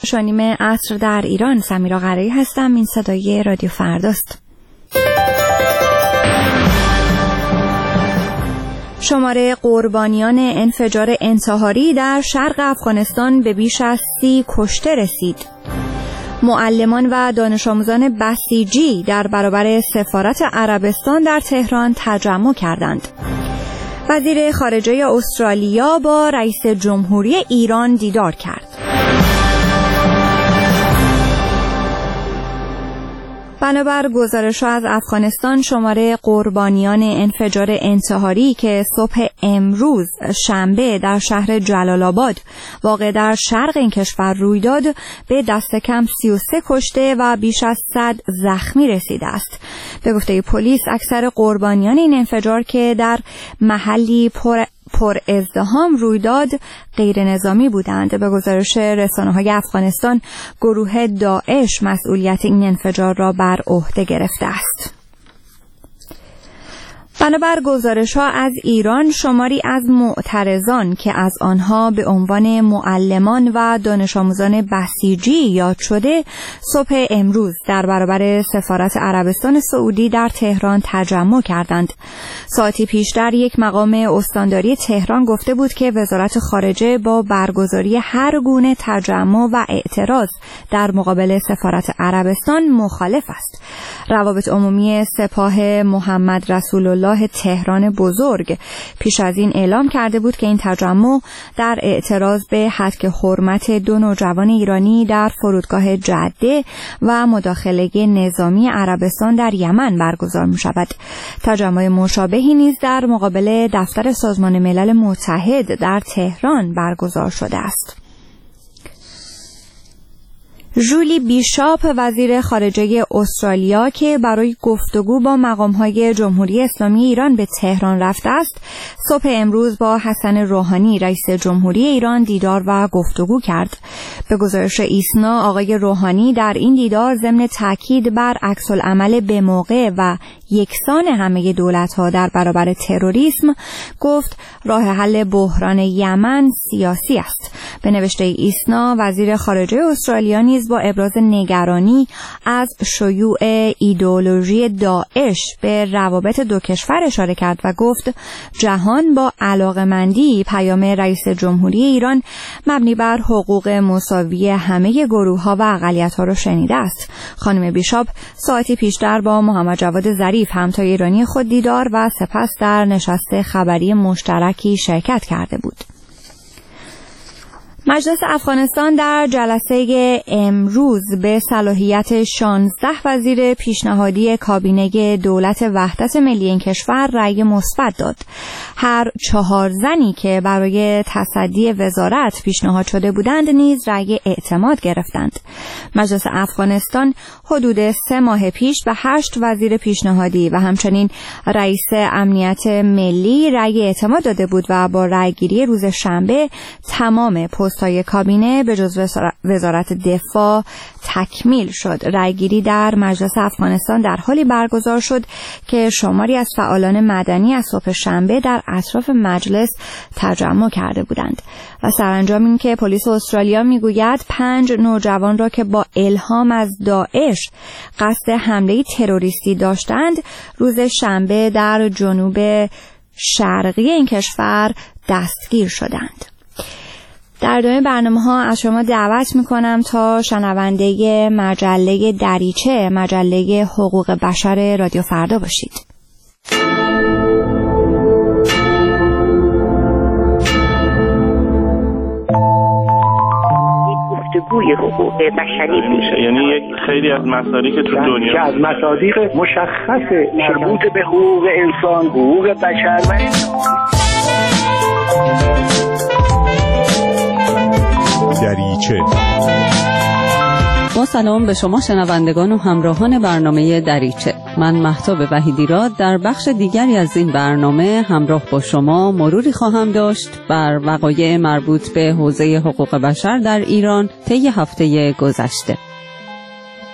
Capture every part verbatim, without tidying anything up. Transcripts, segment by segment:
شانیم عصر در ایران. سمیرا قرایی هستم. این صدای رادیو فرداست. شماره قربانیان انفجار انتحاری در شرق افغانستان به بیش از سی کشته رسید. معلمان و دانش آموزان بسیجی در برابر سفارت عربستان در تهران تجمع کردند. وزیر خارجه استرالیا با رئیس جمهوری ایران دیدار کرد. بنابر گزارش‌ها از افغانستان، شماره قربانیان انفجار انتحاری که صبح امروز شنبه در شهر جلال آباد واقع در شرق این کشور روی داد به دست کم سی و سه کشته و بیش از صد زخمی رسیده است. به گفته پلیس، اکثر قربانیان این انفجار که در محلی پر پر ازدحام روی داد غیر نظامی بودند. به گزارش رسانه‌های افغانستان، گروه داعش مسئولیت این انفجار را بر عهده گرفته است. بنابر گزارش‌ها از ایران، شماری از معترضان که از آنها به عنوان معلمان و دانش آموزان بسیجی یاد شده، صبح امروز در برابر سفارت عربستان سعودی در تهران تجمع کردند. ساعتی پیشتر یک مقام استانداری تهران گفته بود که وزارت خارجه با برگزاری هر گونه تجمع و اعتراض در مقابل سفارت عربستان مخالف است. روابط عمومی سپاه محمد رسول الله تهران بزرگ پیش از این اعلام کرده بود که این تجمع در اعتراض به حذف حرمت دو نوجوان ایرانی در فرودگاه جده و مداخله نظامی عربستان در یمن برگزار می شود. تجمع مشابهی نیز در مقابل دفتر سازمان ملل متحد در تهران برگزار شده است. ژولی بیشاپ، وزیر خارجه استرالیا که برای گفتگو با مقام‌های جمهوری اسلامی ایران به تهران رفته است، صبح امروز با حسن روحانی رئیس جمهوری ایران دیدار و گفتگو کرد. به گزارش ایسنا، آقای روحانی در این دیدار ضمن تاکید بر عکس‌العمل به موقع و یکسان همه دولت‌ها در برابر تروریسم گفت راه حل بحران یمن سیاسی است. به نوشته ایسنا، وزیر خارجه استرالیا نیز با ابراز نگرانی از شیوع ایدئولوژی داعش به روابط دو کشور اشاره کرد و گفت جهان با علاقه‌مندی پیام رئیس جمهوری ایران مبنی بر حقوق مساوی همه گروه‌ها و اقلیت‌ها را شنیده است. خانم بیشاپ ساعتی پیشتر با محمد جواد ظریف همتای ایرانی خود دیدار و سپس در نشست خبری مشترکی شرکت کرده بود. مجلس افغانستان در جلسه امروز به صلاحیت شانزده وزیر پیشنهادی کابینه دولت وحدت ملی این کشور رأی مثبت داد. هر چهار زنی که برای تصدی وزارت پیشنهاد شده بودند نیز رأی اعتماد گرفتند. مجلس افغانستان حدود سه ماه پیش به هشت وزیر پیشنهادی و همچنین رئیس امنیت ملی رأی اعتماد داده بود و با رأیگیری روز شنبه تمام پست های کابینه به جز وزارت دفاع تکمیل شد. رأیگیری در مجلس افغانستان در حالی برگزار شد که شماری از فعالان مدنی از صبح شنبه در اطراف مجلس تجمع کرده بودند و سرانجام این که پلیس استرالیا میگوید پنج نوجوان را که با الهام از داعش قصد حمله تروریستی داشتند روز شنبه در جنوب شرقی این کشور دستگیر شدند. در ادامه برنامه‌ها از شما دعوت می‌کنم تا شنونده مجله دریچه، مجله حقوق بشر رادیو فردا باشید. گفتگوی حقوق بشری میشه، یعنی یک خیلی از مصادیق تو دنیا که از مصادیق مشخص مربوط به حقوق انسان، حقوق بشر و دریچه. با سلام به شما شنوندگان و همراهان برنامه دریچه. من مهتاب وحیدی‌راد در بخش دیگری از این برنامه همراه با شما مروری خواهم داشت بر وقایع مربوط به حوزه حقوق بشر در ایران طی هفته گذشته.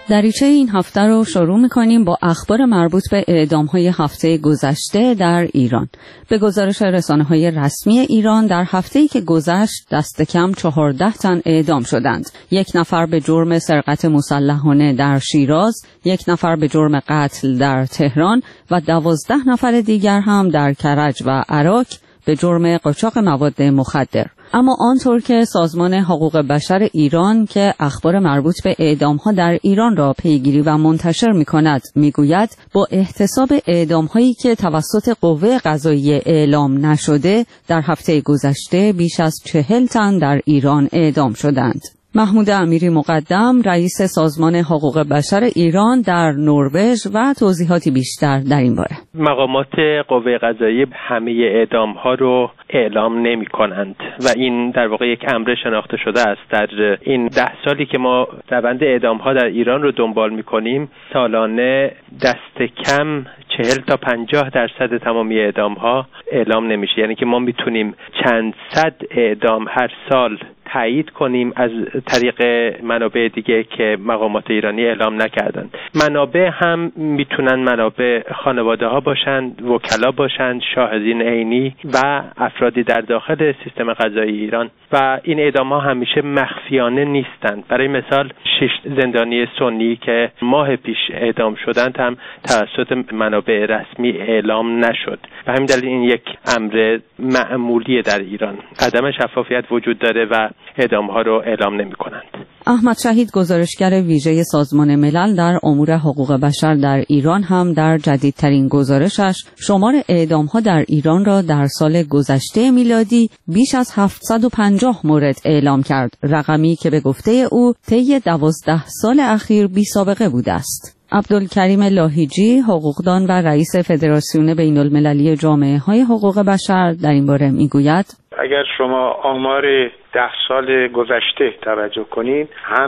دریچه این هفته رو شروع می‌کنیم با اخبار مربوط به اعدام‌های هفته گذشته در ایران. به گزارش رسانه‌های رسمی ایران در هفته‌ای که گذشت دست کم چهارده تن اعدام شدند. یک نفر به جرم سرقت مسلحانه در شیراز، یک نفر به جرم قتل در تهران و دوازده نفر دیگر هم در کرج و عراق به جرم قاچاق مواد مخدر. اما آنطور که سازمان حقوق بشر ایران که اخبار مربوط به اعدام‌ها در ایران را پیگیری و منتشر می‌کند می‌گوید با احتساب اعدام‌هایی که توسط قوه قضاییه اعلام نشده در هفته گذشته بیش از چهل تن در ایران اعدام شدند. محمود امیری مقدم رئیس سازمان حقوق بشر ایران در نروژ و توضیحاتی بیشتر در این باره. مقامات قوه قضاییه همه اعدام ها رو اعلام نمی کنند و این در واقع یک امر شناخته شده است. در این ده سالی که ما روند اعدام ها در ایران رو دنبال می کنیم سالانه دست کم چهل تا پنجاه درصد تمامی اعدام ها اعلام نمیشه، یعنی که ما میتونیم چند صد اعدام هر سال تایید کنیم از طریق منابع دیگه که مقامات ایرانی اعلام نکردند. منابع هم میتونن منابع خانواده ها باشند، وکلا باشند، شاهدین عینی و افرادی در داخل سیستم قضایی ایران و این اعدام ها همیشه مخفیانه نیستند. برای مثال شش زندانی سنی که ماه پیش اعدام شدند هم توسط منابع رسمی اعلام نشد و همین دلیل این یک امر معمولی در ایران. عدم شفافیت وجود داره و اعدام ها رو اعلام نمی کنند. احمد شهید گزارشگر ویژه سازمان ملل در امور حقوق بشر در ایران هم در جدیدترین گزارشش شمار اعدام ها در ایران را در سال گذشته میلادی بیش از هفتصد و پنجاه مورد اعلام کرد، رقمی که به گفته او طی دوازده سال اخیر بی سابقه بوده است. عبدالکریم لاهیجی حقوقدان و رئیس فدراسیون بین المللی جامعه های حقوق بشر در این باره میگوید اگر شما آمار ده سال گذشته توجه کنید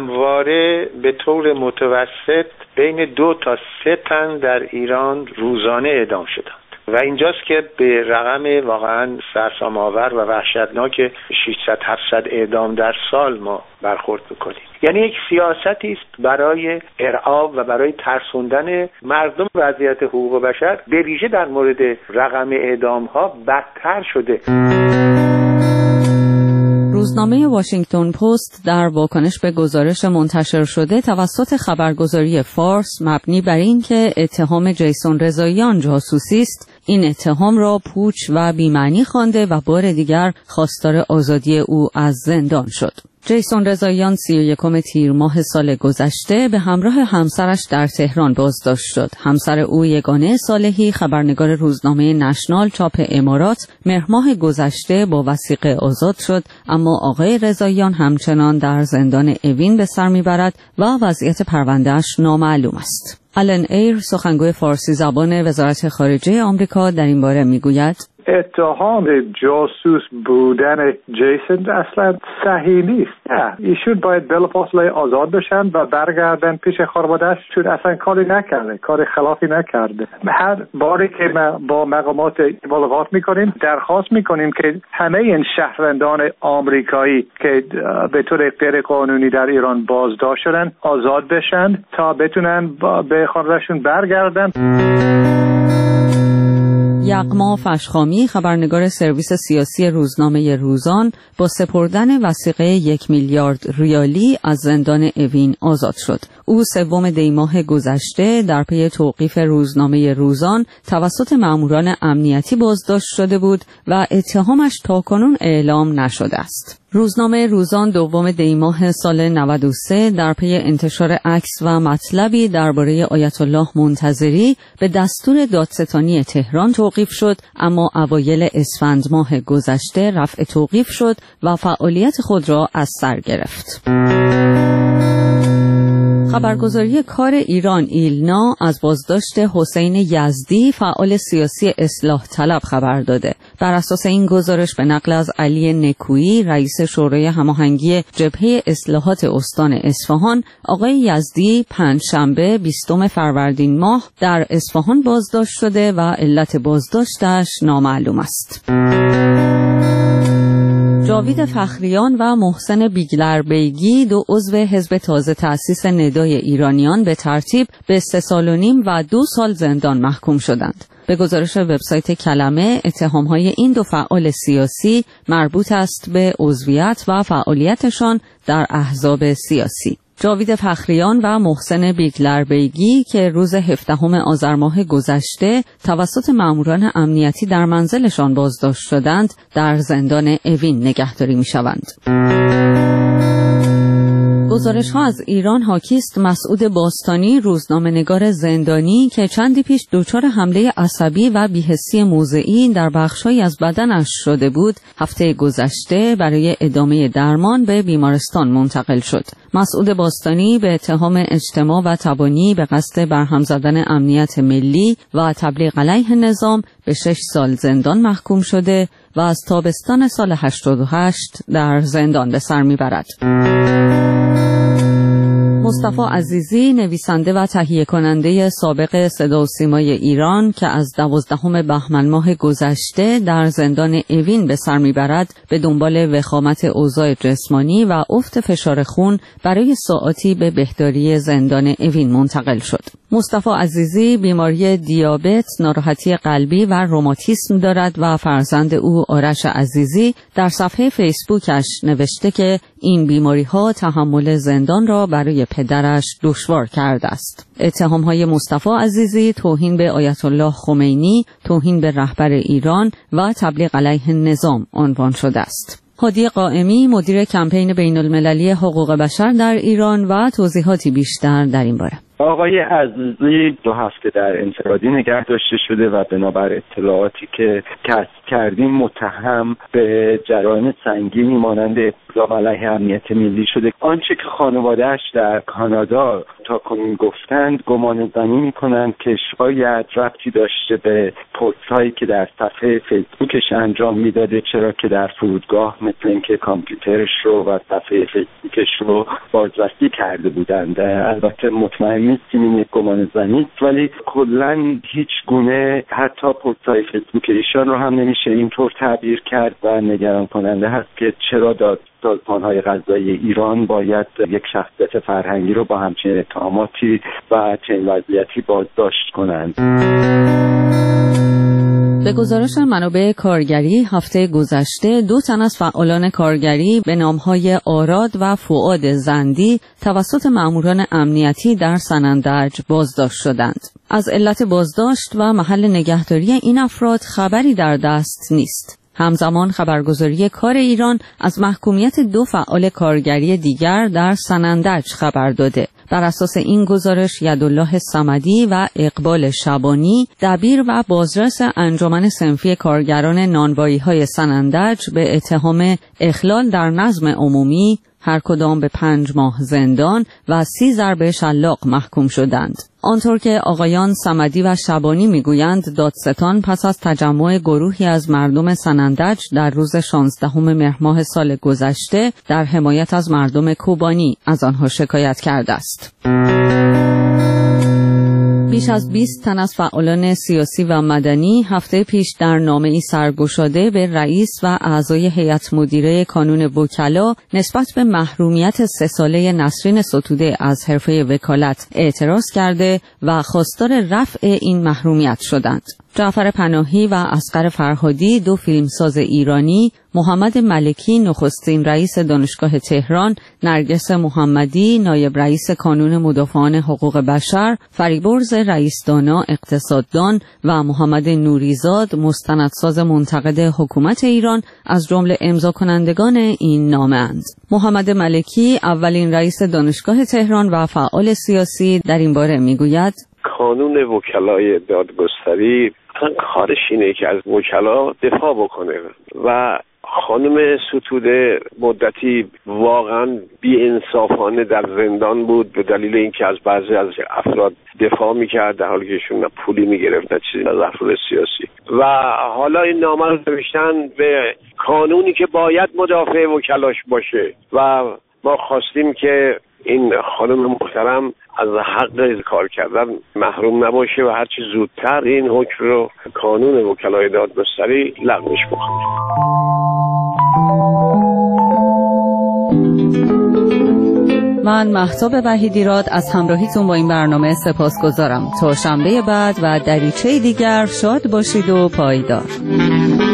همواره به طور متوسط بین دو تا سه تن در ایران روزانه اعدام شدند و اینجاست که به رقم واقعا سرسام‌آور و وحشتناک ششصد هفتصد اعدام در سال ما برخورد می‌کنیم. یعنی یک سیاستی است برای ارعاب و برای ترسوندن مردم. وضعیت حقوق بشر به ویژه در مورد رقم اعدام‌ها بدتر شده. روزنامه واشنگتن پست در واکنش به گزارش منتشر شده توسط خبرگزاری فارس مبنی بر اینکه اتهام جیسون رضاییان جاسوسی است، این اتهام را پوچ و بی‌معنی خوانده و بار دیگر خواستار آزادی او از زندان شد. جیسون رضاییان سی و یکم تیر ماه سال گذشته به همراه همسرش در تهران بازداشت شد. همسر او یگانه صالحی خبرنگار روزنامه نشنال چاپ امارات مهر ماه گذشته با وثیقه آزاد شد، اما آقای رضاییان همچنان در زندان اوین به سر میبرد و وضعیت پروندهش نامعلوم است. آلن ایر سخنگوی فارسی زبان وزارت خارجه آمریکا در این باره میگوید اتهام جاسوس بودن جیسون اصلا صحیح نیست. نه، ایشون باید بلافاصله آزاد بشن و برگردن پیش خانواده‌اش، چون اصلا کاری نکرده، کار خلافی نکرده. هر باری که ما با مقامات ملاقات میکنیم درخواست میکنیم که همه این شهروندان آمریکایی که به طور غیر قانونی در ایران بازداشت شدن آزاد بشن تا بتونن به خانواده‌شون برگردن. یغما فشخامی خبرنگار سرویس سیاسی روزنامه روزان با سپردن وثیقه یک میلیارد ریالی از زندان اوین آزاد شد. او سوم دی ماه گذشته در پی توقیف روزنامه روزان توسط ماموران امنیتی بازداشت شده بود و اتهامش تاکنون اعلام نشده است. روزنامه روزان دوم دی ماه سال نود و سه در پی انتشار عکس و مطلبی درباره آیت الله منتظری به دستور دادستانی تهران توقیف شد، اما اوایل اسفند ماه گذشته رفع توقیف شد و فعالیت خود را از سر گرفت. خبرگزاری کار ایران ایلنا از بازداشت حسین یزدی فعال سیاسی اصلاح طلب خبر داده. بر اساس این گزارش به نقل از علی نکویی رئیس شورای هماهنگی جبهه اصلاحات استان اصفهان، آقای یزدی پنجشنبه بیستم فروردین ماه در اصفهان بازداشت شده و علت بازداشتش نامعلوم است. جاوید فخریان و محسن بیگلر بیگی، دو عضو حزب تازه تأسیس ندای ایرانیان، به ترتیب به سه سال و نیم و دو سال زندان محکوم شدند. به گزارش وبسایت کلمه، اتهام‌های این دو فعال سیاسی مربوط است به عضویت و فعالیتشان در احزاب سیاسی. جاوید فخریان و محسن بیگلر بیگی که روز هفدهم آذر ماه گذشته توسط ماموران امنیتی در منزلشان بازداشت شدند، در زندان اوین نگهداری می‌شوند. گزارش ها از ایران حاکی است مسعود باستانی، روزنامه‌نگار زندانی که چندی پیش دچار حمله عصبی و بی‌حسی موضعی در بخش‌هایی از بدنش شده بود، هفته گذشته برای ادامه درمان به بیمارستان منتقل شد. مسعود باستانی به اتهام اجتماع و تبانی به قصد برهم زدن امنیت ملی و تبلیغ علیه نظام به شش سال زندان محکوم شده و از تابستان سال هشتاد و هشت در زندان به سر می‌برد. مصطفی عزیزی، نویسنده و تهیه کننده سابق صدا و سیمای ایران که از دوازدهم بهمن ماه گذشته در زندان اوین به سر میبرد، به دنبال وخامت اوضاع جسمانی و افت فشار خون برای ساعاتی به بهداری زندان اوین منتقل شد. مصطفی عزیزی بیماری دیابت، ناراحتی قلبی و روماتیسم دارد و فرزند او آرش عزیزی در صفحه فیسبوکش نوشته که این بیماری‌ها تحمل زندان را برای پدرش دشوار کرده است. اتهام‌های مصطفی عزیزی توهین به آیت الله خمینی، توهین به رهبر ایران و تبلیغ علیه نظام عنوان شده است. هادی قائمی، مدیر کمپین بین‌المللی حقوق بشر در ایران، و توضیحاتی بیشتر در این باره. آقای عزیزی دو هفته در انفرادی نگه داشته شده و بنابر اطلاعاتی که کسب کردیم متهم به جرایم سنگینی مانند اقدام علیه امنیت ملی شده. آنچه که خانواده‌اش در کانادا تاکنون گفتند، گمان زنی می‌کنند که شاید ربطی داشته به پست‌هایی که در صفحه فیسبوکش انجام میداده، چرا که در فرودگاه مثل اینکه کامپیوترش رو و صفحه فیسبوکش رو بازرسی کرده بودند. البته مطمئن نیستیم این یک گمان زنی است، ولی کلاً هیچ گونه حتی پست‌های فیسبوک ایشان رو هم نمیشه اینطور تعبیر کرد و نگران کننده هست که چرا داد سازمان‌های قضایی ایران باید یک شخصیت فرهنگی رو با همچین اتهاماتی و چنین وضعیتی بازداشت کنند. به گزارش منابع کارگری، هفته گذشته دو تن از فعالان کارگری به نام‌های آراد و فؤاد زندی توسط ماموران امنیتی در سنندج بازداشت شدند. از علت بازداشت و محل نگهداری این افراد خبری در دست نیست. همزمان خبرگزاری کار ایران از محکومیت دو فعال کارگری دیگر در سنندج خبر داده. بر اساس این گزارش، یدالله صمدی و اقبال شبانی، دبیر و بازرس انجمن صنفی کارگران نانوایی‌های سنندج، به اتهام اخلال در نظم عمومی هر کدام به پنج ماه زندان و سی ضرب شلاق محکوم شدند. آنطور که آقایان صمدی و شبانی میگویند، دادستان پس از تجمع گروهی از مردم سنندج در روز شانزدهم مهر ماه سال گذشته در حمایت از مردم کوبانی از آنها شکایت کرده است. بیش از بیست تن از فعالان سیاسی و مدنی هفته پیش در نامه‌ای سرگشاده به رئیس و اعضای هیئت مدیره کانون وکلا نسبت به محرومیت سه ساله نسرین ستوده از حرفه وکالت اعتراض کرده و خواستار رفع این محرومیت شدند. جعفر پناهی و اصغر فرهادی، دو فیلمساز ایرانی، محمد ملکی، نخستین رئیس دانشگاه تهران، نرگس محمدی، نایب رئیس کانون مدافعان حقوق بشر، فریبرز رئیس دانا اقتصاددان و محمد نوریزاد، مستندساز منتقد حکومت ایران، از جمله امضا کنندگان این نامه اند. محمد ملکی، اولین رئیس دانشگاه تهران و فعال سیاسی، در این باره میگوید: کانون وکلای دادگستری کارش اینه که از وکلا دفاع بکنه و خانم ستوده مدتی واقعا بی‌انصافانه در زندان بود به دلیل اینکه از بعضی از افراد دفاع میکرد در حالی که ایشون نه پولی میگرفت نه چیزی از افراد سیاسی. و حالا این نامه رو نوشتن به کانونی که باید مدافع وکلاش باشه و ما خواستیم که این خانم محترم از حق کار کردن محروم نباشه و هرچی زودتر این حکم رو کانون وکلای دادگستری لغوش بکنه. من مهتاب وحیدیراد از همراهیتون با این برنامه سپاسگزارم. تا شنبه بعد و دریچه دیگر شاد باشید و پایدار.